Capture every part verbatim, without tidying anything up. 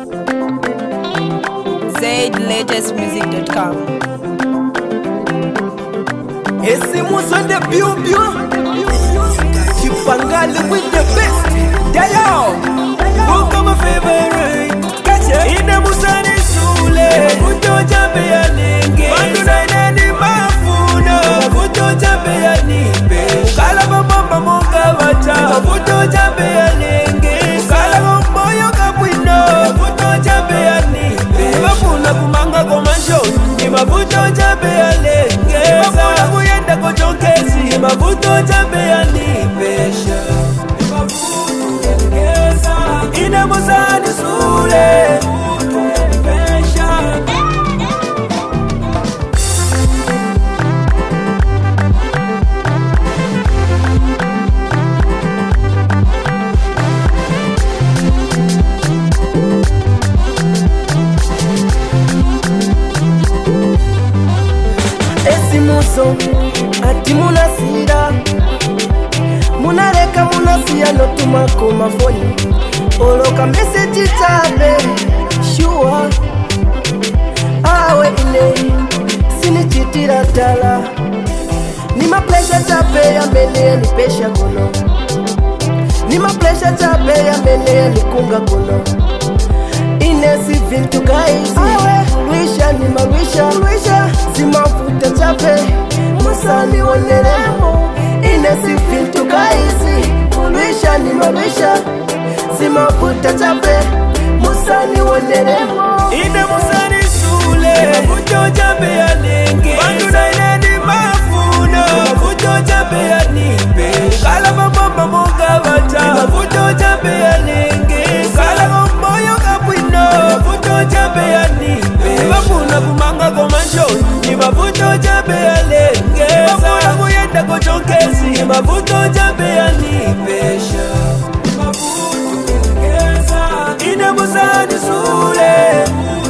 Zaid latest music dot com. Esimus on the pew pew. Chipangali with the best. Dayo, book of my favorite. Catch it. In the Musani Sule. Kuto jambe ya ninge. Bandu na ineni mafuna. Kuto jambe ya nipe. Kala mama monga wacha. Kuto jambe ya ninge. Kala moyo kapwino. Kuto jambe ya nipe. Mafuna kumanga komanjo. Ni mafuto jambe ya ninge. Mafuna kuyenda kochokezi. Mafuto jambe ya nipesha. Ina Musani Sule. Esimuso ati munasira munareka munasiya no tumako mafoni oloka message tabe shua awe ile sinichitira tala ni maplesha tabe ya mene ni pesha kono ni maplesha tabe ya mene ni kunga kono inesi vintu guys awe wisha ni mawisha wisha simafuta tabe musani woneremo inesi vintu guys wisha ni mawisha simafuta tabe musani woneremo ine Musani Sule mafuta tabe ya ninge bandu na ineni mafuna mafuta tabe ya nipe kala mama monga wacha mafuta tabe ya ninge kala moyo kapwino mafuta tabe ya nipe mafuna kumanga komanjo ni mafuta tabe ya ninge mafuna kuyenda kochokezi mafuta tabe ya nipesha ine Musani Sule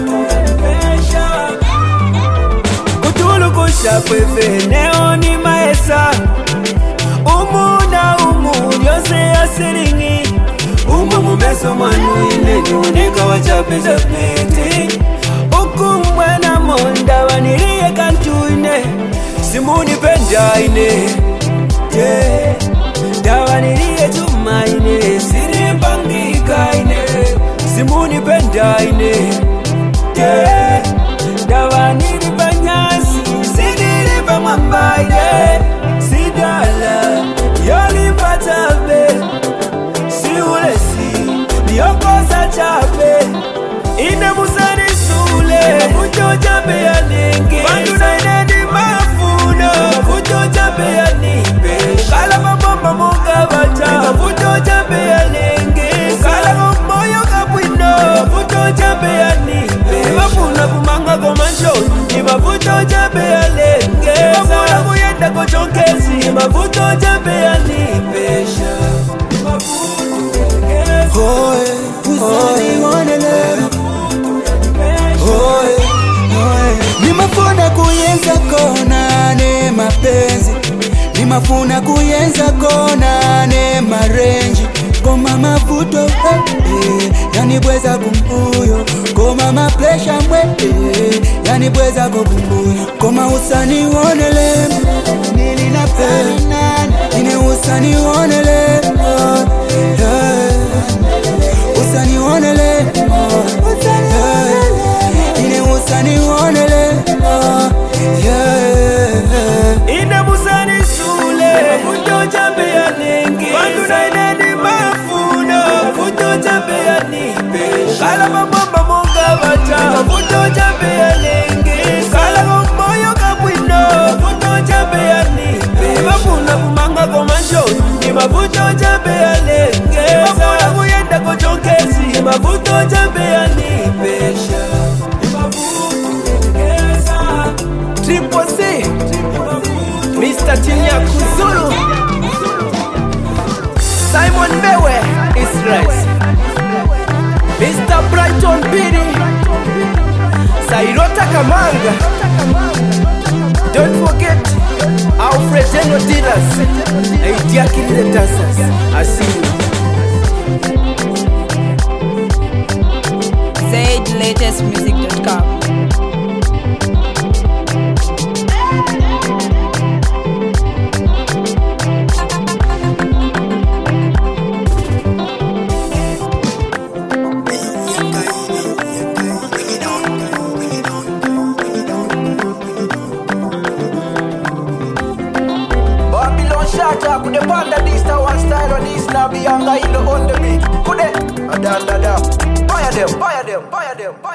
kutulukusha kwefe neoni maesa umuna umu yose ya siringi umu mumeso manu ine nyunika wachape zapiti uku mwena monda waniriye kantuine simuni penda ine yeah. Dawaniriye chuma ine siri mbangika ine simuni penda ine yeah. Dawaniri banyasi sidiri bamamba ine sidala yoli patabe siulesi niyokosa chape ine Musani Sule mafuto chape ya ninge bandu na ineni mafuna mafuto chape ya nipe kala mama monga wacha mafuto chape ya ninge kala moyo kapwino mafuto chape ya nipe mafuna kumanga komanjo ni mafuto chape ya ninge mafuna kuyenda kochokezi mafuto chape ya nipesha hoye hoye wanele hoye hoye nimafuna kuyenza kona ne mapenzi nimafuna kuyenza kona ne marenji koma mafuto eh, eh, yani bweza kumbuyo koma maplesha mwe eh, yani bweza kumbuyo koma usani wonele nili na pena nine usani wonele oh, eh, usani wonele oh, eh, nine usani wonele oh, yeah. Ine Musani Sule mafuto chape ya ninge bandu na ineni mafuna mafuto chape ya nipe kala mama monga wacha mafuto chape ya ninge kala moyo kapwino mafuto chape ya nipe mafuna kumanga komanjo ni mafuto chape ya ninge mafuna kuyenda kochokezi mafuto chape ya nipesha Triple C Mister Chinyaku Zulu Simon Mewe Israel Mister Brighton Piri Sairota Kamanga Don't forget Alfred General Dealers Aidia Kili Dancers I see you latest music dot com. Could the panda this to one style or this now be younger in the on the beat? Could they? Da da da. Fire them, fire them, fire them, fire them.